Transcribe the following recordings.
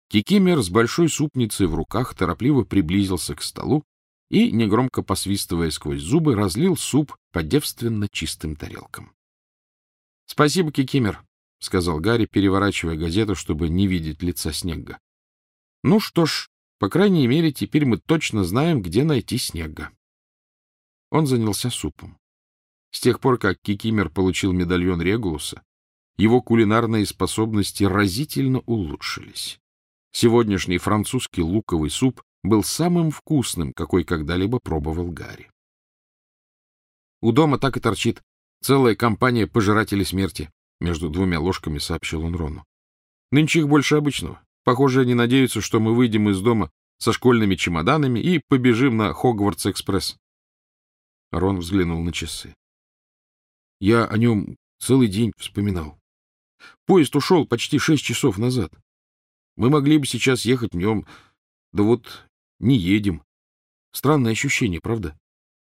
Кикимер с большой супницей в руках торопливо приблизился к столу и, негромко посвистывая сквозь зубы, разлил суп по девственно чистым тарелкам. — Спасибо, Кикимер, — сказал Гарри, переворачивая газету, чтобы не видеть лица Снегга. — Ну что ж, по крайней мере, теперь мы точно знаем, где найти Снегга. Он занялся супом. С тех пор, как Кикимер получил медальон Регулуса, его кулинарные способности разительно улучшились. Сегодняшний французский луковый суп был самым вкусным, какой когда-либо пробовал Гарри. У дома так и торчит целая компания пожирателей смерти, между двумя ложками сообщил он Рону. Нынче их больше обычного. Похоже, они надеются, что мы выйдем из дома со школьными чемоданами и побежим на Хогвартс-экспресс. Рон взглянул на часы. Я о нем целый день вспоминал. Поезд ушел почти 6 часов назад. Мы могли бы сейчас ехать в нем, да вот не едем. Странное ощущение, правда?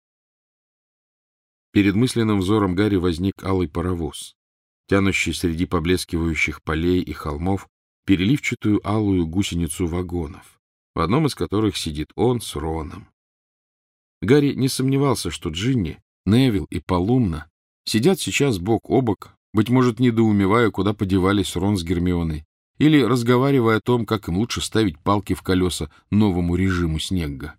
Перед мысленным взором Гарри возник алый паровоз, тянущий среди поблескивающих полей и холмов переливчатую алую гусеницу вагонов, в одном из которых сидит он с Роном. Гарри не сомневался, что Джинни, Невилл и Полумна сидят сейчас бок о бок, быть может, недоумевая, куда подевались Рон с Гермионой, или разговаривая о том, как им лучше ставить палки в колеса новому режиму Снегга.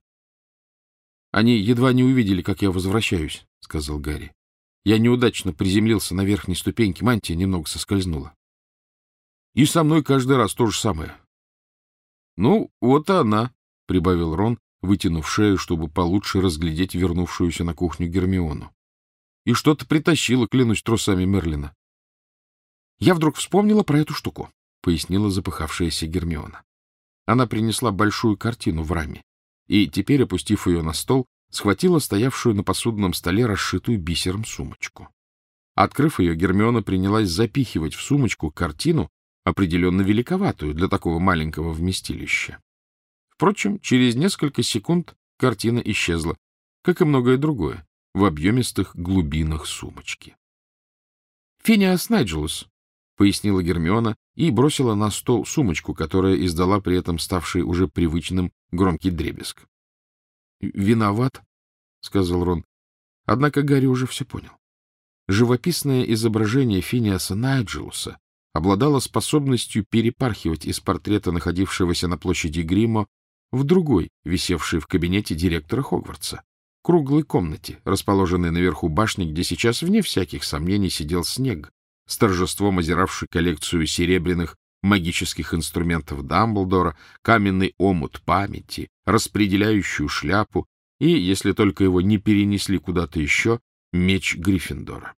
— Они едва не увидели, как я возвращаюсь, — сказал Гарри. Я неудачно приземлился на верхней ступеньке, мантия немного соскользнула. И со мной каждый раз то же самое. — Ну, вот и она, — прибавил Рон, вытянув шею, чтобы получше разглядеть вернувшуюся на кухню Гермиону. — И что-то притащила, клянусь трусами Мерлина. — Я вдруг вспомнила про эту штуку, — пояснила запыхавшаяся Гермиона. Она принесла большую картину в раме и, теперь, опустив ее на стол, схватила стоявшую на посудном столе расшитую бисером сумочку. Открыв ее, Гермиона принялась запихивать в сумочку картину, определенно великоватую для такого маленького вместилища. Впрочем, через несколько секунд картина исчезла, как и многое другое, в объемистых глубинах сумочки. — Финиас Найджелус, — пояснила Гермиона и бросила на стол сумочку, которая издала при этом ставший уже привычным громкий дребезг. — Виноват, — сказал Рон. Однако Гарри уже все понял. Живописное изображение Финиаса Найджелуса обладало способностью перепархивать из портрета, находившегося на площади Гриммо, в другой, висевшей в кабинете директора Хогвартса, круглой комнате, расположенной наверху башни, где сейчас, вне всяких сомнений, сидел Снегг, с торжеством озиравший коллекцию серебряных магических инструментов Дамблдора, каменный омут памяти, распределяющую шляпу и, если только его не перенесли куда-то еще, меч Гриффиндора.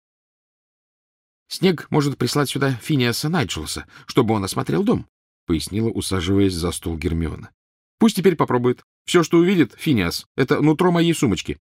— Снегг может прислать сюда Финиаса Найджелуса, чтобы он осмотрел дом, — пояснила, усаживаясь за стол Гермиона. — Пусть теперь попробует. Все, что увидит Финиас, — это нутро моей сумочки.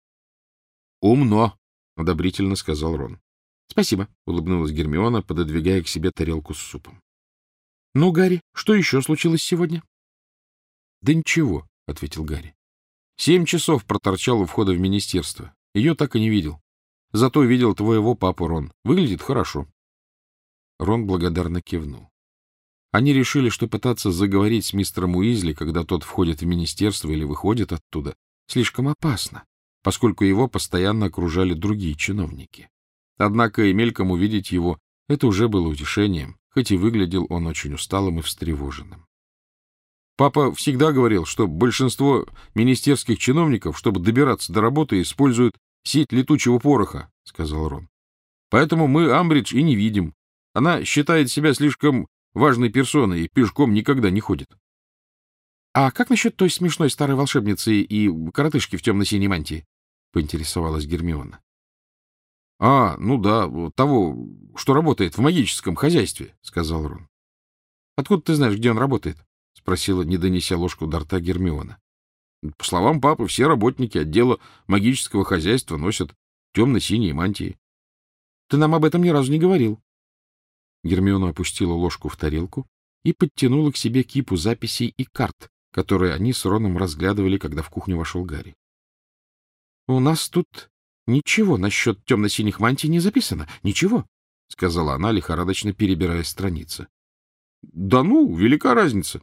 — Умно, — одобрительно сказал Рон. — Спасибо, — улыбнулась Гермиона, пододвигая к себе тарелку с супом. — Ну, Гарри, что еще случилось сегодня? — Да ничего, — ответил Гарри. 7 часов проторчал у входа в министерство. Ее так и не видел. Зато видел твоего папу, Рон. Выглядит хорошо. Рон благодарно кивнул. Они решили, что пытаться заговорить с мистером Уизли, когда тот входит в министерство или выходит оттуда, слишком опасно, поскольку его постоянно окружали другие чиновники. Однако и мельком увидеть его — это уже было утешением, хоть и выглядел он очень усталым и встревоженным. Папа всегда говорил, что большинство министерских чиновников, чтобы добираться до работы, используют сеть летучего пороха, — сказал Рон. Поэтому мы Амбридж и не видим. Она считает себя слишком важной персоной и пешком никогда не ходит. — А как насчет той смешной старой волшебницы и коротышки в темно-синей мантии? — поинтересовалась Гермиона. — А, ну да, того, что работает в магическом хозяйстве, — сказал Рон. — Откуда ты знаешь, где он работает? — спросила, не донеся ложку до рта, Гермиона. — По словам папы, все работники отдела магического хозяйства носят темно-синие мантии. — Ты нам об этом ни разу не говорил. Гермиона опустила ложку в тарелку и подтянула к себе кипу записей и карт, которые они с Роном разглядывали, когда в кухню вошел Гарри. — У нас тут ничего насчет темно-синих мантий не записано. Ничего, — сказала она, лихорадочно перебирая страницы. — Да ну, велика разница.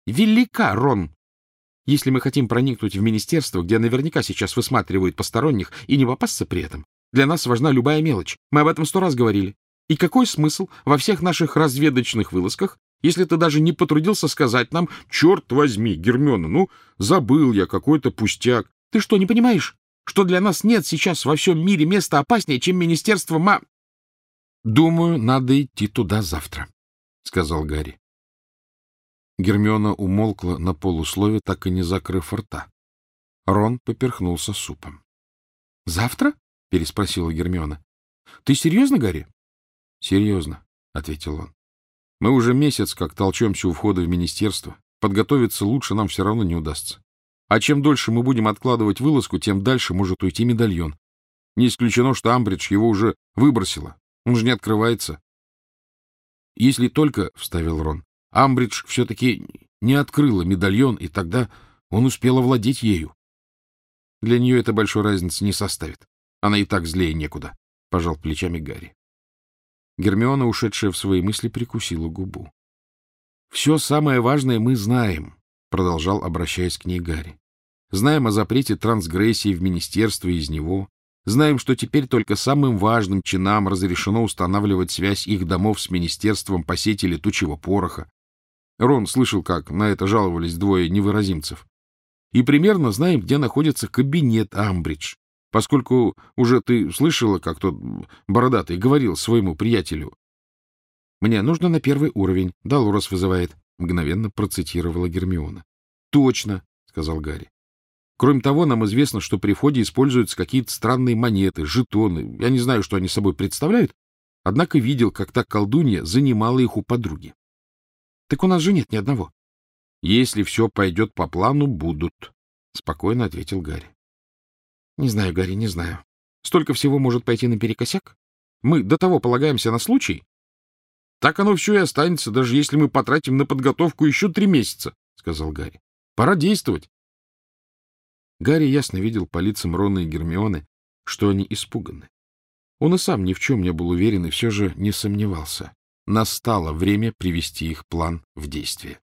велика, Рон. Если мы хотим проникнуть в министерство, где наверняка сейчас высматривают посторонних, и не попасться при этом, для нас важна любая мелочь. Мы об этом 100 раз говорили. И какой смысл во всех наших разведочных вылазках, если ты даже не потрудился сказать нам: «Черт возьми, Гермиона, ну, забыл я какой-то пустяк». Ты что, не понимаешь, что для нас нет сейчас во всем мире места опаснее, чем министерство «Думаю, надо идти туда завтра», — сказал Гарри. Гермиона умолкла на полуслове, так и не закрыв рта. Рон поперхнулся супом. — Завтра? — переспросила Гермиона. — Ты серьезно, Гарри? — Серьезно, — ответил он. — Мы уже месяц как толчемся у входа в министерство. Подготовиться лучше нам все равно не удастся. А чем дольше мы будем откладывать вылазку, тем дальше может уйти медальон. Не исключено, что Амбридж его уже выбросила. Он же не открывается. — Если только, — вставил Рон, — Амбридж все-таки не открыла медальон, и тогда он успел овладеть ею. Для нее это большой разницы не составит. Она и так злее некуда, — пожал плечами Гарри. Гермиона, ушедшая в свои мысли, прикусила губу. — Все самое важное мы знаем, — продолжал, обращаясь к ней Гарри. — Знаем о запрете трансгрессии в министерстве из него. Знаем, что теперь только самым важным чинам разрешено устанавливать связь их домов с министерством по сети летучего пороха. Рон слышал, как на это жаловались двое невыразимцев. И примерно знаем, где находится кабинет Амбридж, поскольку уже ты слышала, как тот бородатый говорил своему приятелю. — Мне нужно на 1 уровень. Долорес вызывает, — мгновенно процитировала Гермиона. — Точно, — сказал Гарри. Кроме того, нам известно, что при входе используются какие-то странные монеты, жетоны. Я не знаю, что они собой представляют, однако видел, как та колдунья занимала их у подруги. — Так у нас же нет ни одного. — Если все пойдет по плану, будут, — спокойно ответил Гарри. — Не знаю, Гарри, не знаю. Столько всего может пойти наперекосяк. Мы до того полагаемся на случай. Так оно все и останется, даже если мы потратим на подготовку еще 3 месяца, — сказал Гарри. — Пора действовать. Гарри ясно видел по лицам Рона и Гермионы, что они испуганы. Он и сам ни в чем не был уверен и все же не сомневался. Настало время привести их план в действие.